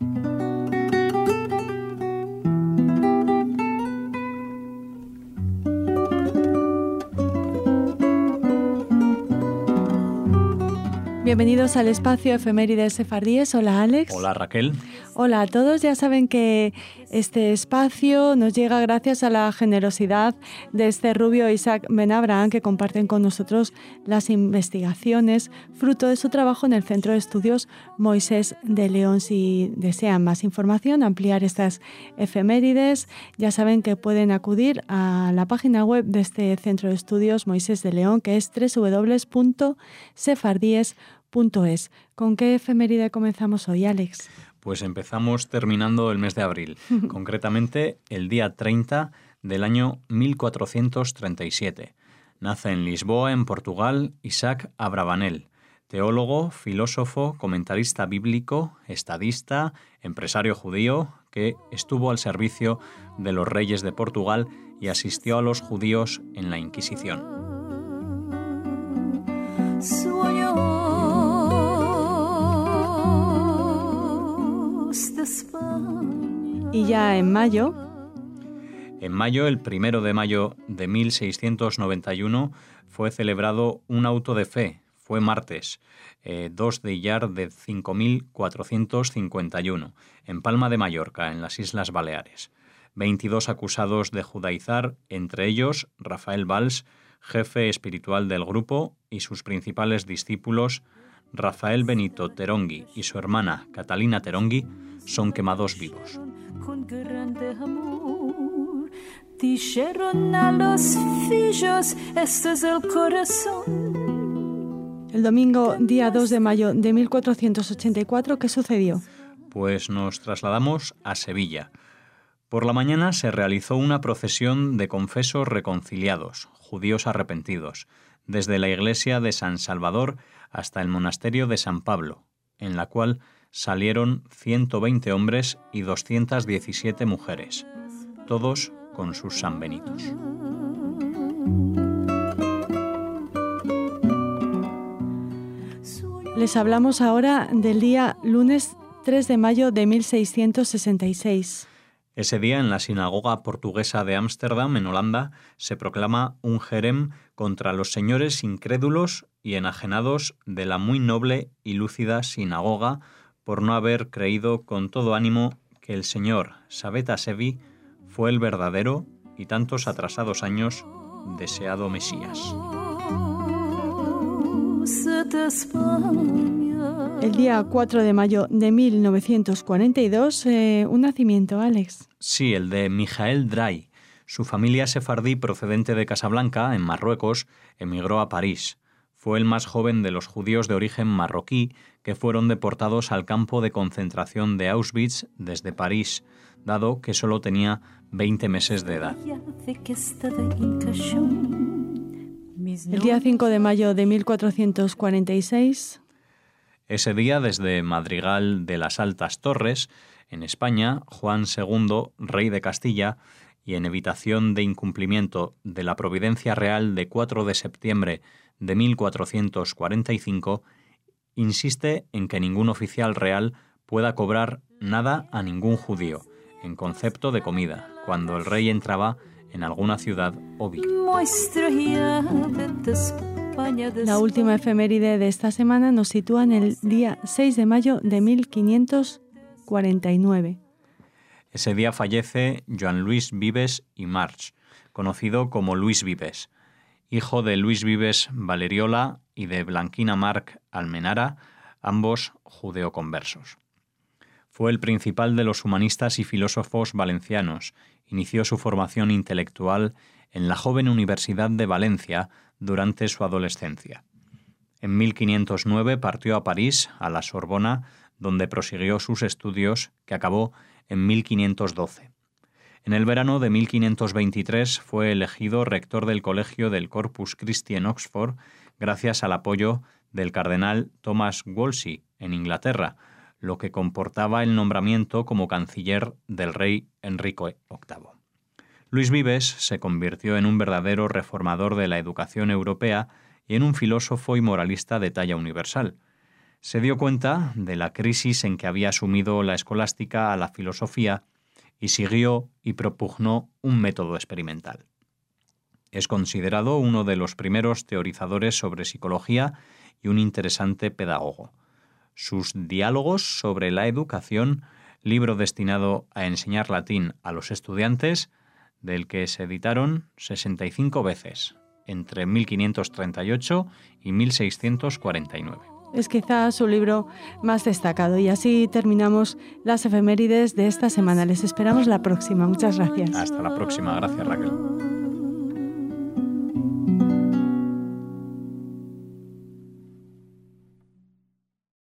Bienvenidos al espacio Efemérides Sefardíes. Hola, Alex. Hola, Raquel. Hola a todos. Ya saben que este espacio nos llega gracias a la generosidad de este rubio Isaac Ben Abraham, que comparten con nosotros las investigaciones fruto de su trabajo en el Centro de Estudios Moisés de León. Si desean más información, ampliar estas efemérides, ya saben que pueden acudir a la página web de este Centro de Estudios Moisés de León, que es www.sefardíes.es. ¿Con qué efeméride comenzamos hoy, Alex? Pues empezamos terminando el mes de abril, concretamente el día 30 del año 1437. Nace en Lisboa, en Portugal, Isaac Abravanel, teólogo, filósofo, comentarista bíblico, estadista, empresario judío, que estuvo al servicio de los reyes de Portugal y asistió a los judíos en la Inquisición. Y ya en mayo... En mayo, el 1 de mayo de 1691, fue celebrado un auto de fe. Fue martes, 2 de Iyar de 5451, en Palma de Mallorca, en las Islas Baleares. 22 acusados de judaizar, entre ellos Rafael Valls, jefe espiritual del grupo, y sus principales discípulos, Rafael Benito Terongui y su hermana Catalina Terongui, son quemados vivos. El domingo, día 2 de mayo de 1484, ¿qué sucedió? Pues nos trasladamos a Sevilla. Por la mañana se realizó una procesión de confesos reconciliados, judíos arrepentidos, desde la iglesia de San Salvador hasta el monasterio de San Pablo, en la cual salieron 120 hombres y 217 mujeres, todos con sus sanbenitos. Les hablamos ahora del día lunes 3 de mayo de 1666. Ese día, en la sinagoga portuguesa de Ámsterdam, en Holanda, se proclama un jerem contra los señores incrédulos y enajenados de la muy noble y lúcida sinagoga por no haber creído con todo ánimo que el señor Sabeta Sevi fue el verdadero y tantos atrasados años deseado Mesías. El día 4 de mayo de 1942, un nacimiento, Alex. Sí, el de Mijael Dray. Su familia sefardí procedente de Casablanca, en Marruecos, emigró a París. Fue el más joven de los judíos de origen marroquí que fueron deportados al campo de concentración de Auschwitz desde París, dado que solo tenía 20 meses de edad. El día 5 de mayo de 1446... Ese día, desde Madrigal de las Altas Torres, en España, Juan II, rey de Castilla, y en evitación de incumplimiento de la Providencia Real de 4 de septiembre de 1445, insiste en que ningún oficial real pueda cobrar nada a ningún judío, en concepto de comida, cuando el rey entraba en alguna ciudad o villa. La última efeméride de esta semana nos sitúa en el día 6 de mayo de 1549. Ese día fallece Joan Luis Vives y March, conocido como Luis Vives, hijo de Luis Vives Valeriola y de Blanquina Marc Almenara, ambos judeoconversos. Fue el principal de los humanistas y filósofos valencianos. Inició su formación intelectual en la joven Universidad de Valencia durante su adolescencia. En 1509 partió a París, a la Sorbona, donde prosiguió sus estudios, que acabó en 1512. En el verano de 1523 fue elegido rector del Colegio del Corpus Christi en Oxford, gracias al apoyo del cardenal Thomas Wolsey en Inglaterra, lo que comportaba el nombramiento como canciller del rey Enrique VIII. Luis Vives se convirtió en un verdadero reformador de la educación europea y en un filósofo y moralista de talla universal. Se dio cuenta de la crisis en que había sumido la escolástica a la filosofía y siguió y propugnó un método experimental. Es considerado uno de los primeros teorizadores sobre psicología y un interesante pedagogo. Sus Diálogos sobre la educación, libro destinado a enseñar latín a los estudiantes, del que se editaron 65 veces, entre 1538 y 1649. Es quizá su libro más destacado. Y así terminamos las efemérides de esta semana. Les esperamos la próxima. Muchas gracias. Hasta la próxima. Gracias, Raquel.